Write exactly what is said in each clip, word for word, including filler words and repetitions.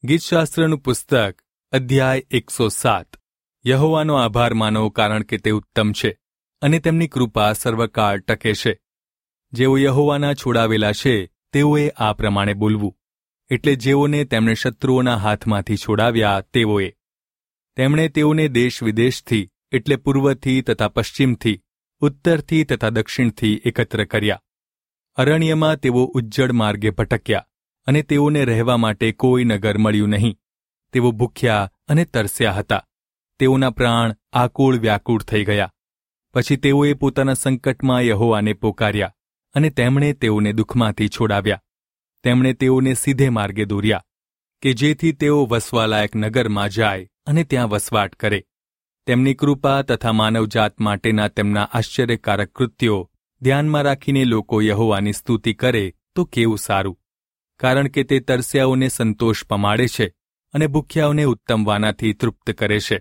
ગીતશાસ્ત્રનું પુસ્તક અધ્યાય એકસો સાત. યહોવાનો આભાર માનો, કારણ કે તે ઉત્તમ છે અને તેમની કૃપા સર્વકાળ ટકે છે. જેઓ યહોવાના છોડાવેલા છે તેઓએ આ પ્રમાણે બોલવું, એટલે જેઓને તેમણે શત્રુઓના હાથમાંથી છોડાવ્યા તેઓએ. તેમણે તેઓને દેશ વિદેશથી, એટલે પૂર્વથી તથા પશ્ચિમથી, ઉત્તરથી તથા દક્ષિણથી એકત્ર કર્યા. અરણ્યમાં તેઓ ઉજ્જડ માર્ગે ભટક્યા, અને તેઓને રહેવા માટે કોઈ નગર મળ્યું નહીં. તેઓ ભૂખ્યા અને તરસ્યા હતા. તેઓના પ્રાણ આકુળ વ્યાકુળ થઈ ગયા. પછી તેઓએ પોતાના સંકટમાં યહોવાને પોકાર્યા, અને તેમણે તેઓને દુઃખમાંથી છોડાવ્યા. તેમણે તેઓને સીધે માર્ગે દોર્યા, કે જેથી તેઓ વસવાલાયક નગરમાં જાય અને ત્યાં વસવાટ કરે. તેમની કૃપા તથા માનવજાત માટેના તેમના આશ્ચર્યકારક કૃત્યો ધ્યાનમાં રાખીને લોકો યહોવાની સ્તુતિ કરે તો કેવું સારું. કારણ કે તે તરસ્યાઓને સંતોષ પમાડે છે અને ભૂખ્યાઓને ઉત્તમ વાનાથી તૃપ્ત કરે છે.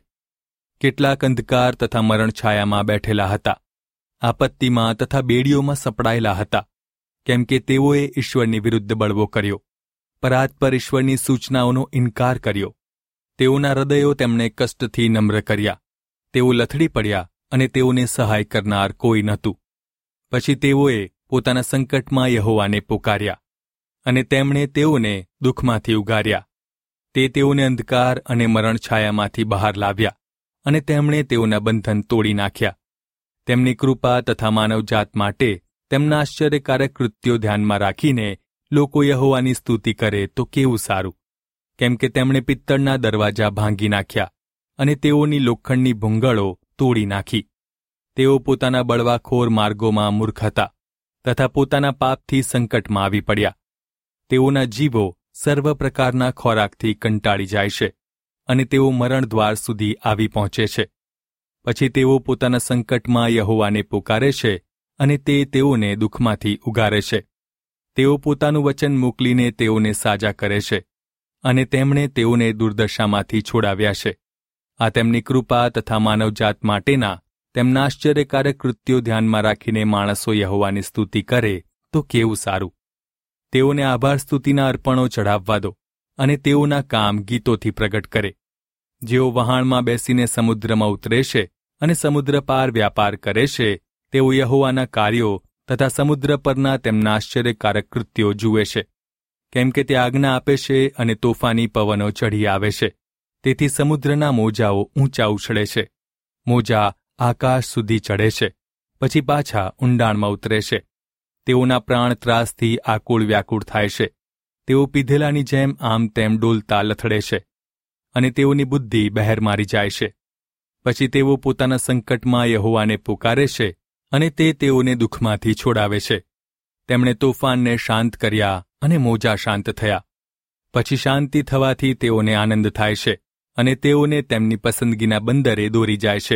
કેટલાક અંધકાર તથા મરણછાયામાં બેઠેલા હતા, આપત્તિમાં તથા બેડીઓમાં સપડાયેલા હતા, કેમ કે તેઓએ ઈશ્વરની વિરુદ્ધ બળવો કર્યો, પરાત પર ઈશ્વરની સૂચનાઓનો ઇનકાર કર્યો. તેઓના હૃદયો તેમણે કષ્ટથી નમ્ર કર્યા. તેઓ લથડી પડ્યા અને તેઓને સહાય કરનાર કોઈ નહોતું. પછી તેઓએ પોતાના સંકટમાં યહોવાને પોકાર્યા, અને તેમણે તેઓને દુઃખમાંથી ઉગાર્યા. તે તેઓને અંધકાર અને મરણછાયામાંથી બહાર લાવ્યા, અને તેમણે તેઓના બંધન તોડી નાખ્યા. તેમની કૃપા તથા માનવજાત માટે તેમના આશ્ચર્યકારક કૃત્યો ધ્યાનમાં રાખીને લોકો યહોવાની સ્તુતિ કરે તો કેવું સારું. કેમ કે તેમણે પિત્તળના દરવાજા ભાંગી નાખ્યા, અને તેઓની લોખંડની ભૂંગળો તોડી નાખી. તેઓ પોતાના બળવાખોર માર્ગોમાં મૂર્ખ હતા, તથા પોતાના પાપથી સંકટમાં આવી પડ્યા. તેઓના જીવો સર્વ પ્રકારના ખોરાકથી કંટાળી જાય છે, અને તેઓ મરણદ્વાર સુધી આવી પહોંચે છે. પછી તેઓ પોતાના સંકટમાં યહોવાને પોકારે છે, અને તે તેઓને દુઃખમાંથી ઉગારે છે. તેઓ પોતાનું વચન મોકલીને તેઓને સાજા કરે છે, અને તેમણે તેઓને દુર્દશામાંથી છોડાવ્યા છે. આ તેમની કૃપા તથા માનવજાત માટેના તેમના આશ્ચર્યકારક કૃત્યો ધ્યાનમાં રાખીને માણસો યહોવાની સ્તુતિ કરે તો કેવું સારું. તેઓને આભાર સ્તુતિના અર્પણો ચઢાવવા દો, અને તેઓના કામ ગીતોથી પ્રગટ કરે. જેઓ વહાણમાં બેસીને સમુદ્રમાં ઉતરે છે અને સમુદ્ર પાર વ્યાપાર કરે છે, તેઓ યહોવાના કાર્યો તથા સમુદ્ર પરના તેમના આશ્ચર્યકારક કૃત્યો જુએ છે. કેમ કે તે આજ્ઞા આપે છે અને તોફાની પવનો ચઢી આવે છે. તેથી સમુદ્રના મોજાઓ ઊંચા ઉછળે છે. મોજા આકાશ સુધી ચઢે છે, પછી પાછા ઊંડાણમાં ઉતરે છે. તેઓના પ્રાણ ત્રાસથી આકુળ વ્યાકુળ થાય છે. તેઓ પીધેલાની જેમ આમ તેમ ડોલતા લથડે છે, અને તેઓની બુદ્ધિ બહેર મારી જાય છે. પછી તેઓ પોતાના સંકટમાં યહોવાને પુકારે છે, અને તે તેઓને દુઃખમાંથી છોડાવે છે. તેમણે તોફાનને શાંત કર્યા, અને મોજા શાંત થયા. પછી શાંતિ થવાથી તેઓને આનંદ થાય છે, અને તેઓને તેમની પસંદગીના બંદરે દોરી જાય છે.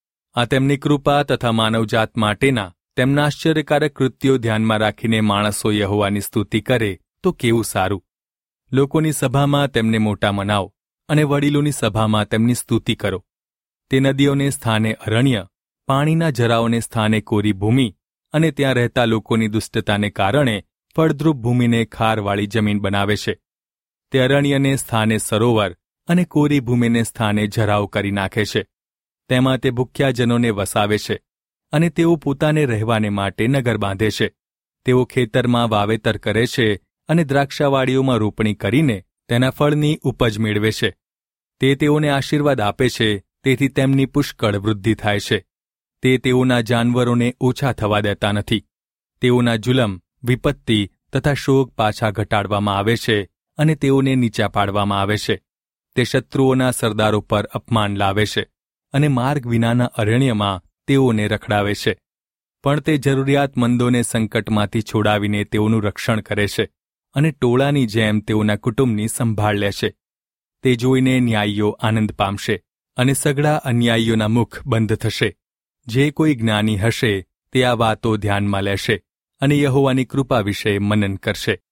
આ તેમની કૃપા તથા માનવજાત માટેના તેમના આશ્ચર્યકારક કૃત્યો ધ્યાનમાં રાખીને માણસો યહોવાની સ્તુતિ કરે તો કેવું સારું. લોકોની સભામાં તેમને મોટા મનાવો, અને વડીલોની સભામાં તેમની સ્તુતિ કરો. તે નદીઓને સ્થાને અરણ્ય, પાણીના જરાઓને સ્થાને કોરી ભૂમિ, અને ત્યાં રહેતા લોકોની દુષ્ટતાને કારણે ફળદ્રુપ ભૂમિને ખારવાળી જમીન બનાવે છે. તે અરણ્યને સ્થાને સરોવર, અને કોરી ભૂમિને સ્થાને જરાવ કરી નાખે છે. તેમાં તે ભૂખ્યા જનોને વસાવે છે, અને તેઓ પોતાને રહેવાને માટે નગર બાંધે છે. તેઓ ખેતરમાં વાવેતર કરે છે, અને દ્રાક્ષાવાડીઓમાં રોપણી કરીને તેના ફળની ઉપજ મેળવે છે. તે તેઓને આશીર્વાદ આપે છે, તેથી તેમની પુષ્કળ વૃદ્ધિ થાય છે. તે તેઓના જાનવરોને ઓછા થવા દેતા નથી. તેઓના જુલમ, વિપત્તિ તથા શોક પાછા ઘટાડવામાં આવે છે, અને તેઓને નીચા પાડવામાં આવે છે. તે શત્રુઓના સરદારો પર અપમાન લાવે છે, અને માર્ગ વિનાના અરણ્યમાં તેઓને રખડાવે છે. પણ તે જરૂરિયાતમંદોને સંકટમાંથી છોડાવીને તેઓનું રક્ષણ કરે છે, અને ટોળાની જેમ તેઓના કુટુંબની સંભાળ લે છે. તે જોઈને ન્યાયીઓ આનંદ પામશે, અને સઘળા અન્યાયીઓના મુખ બંધ થશે. જે કોઈ જ્ઞાની હશે તે આ વાતો ધ્યાનમાં લેશે, અને યહોવાની કૃપા વિશે મનન કરશે.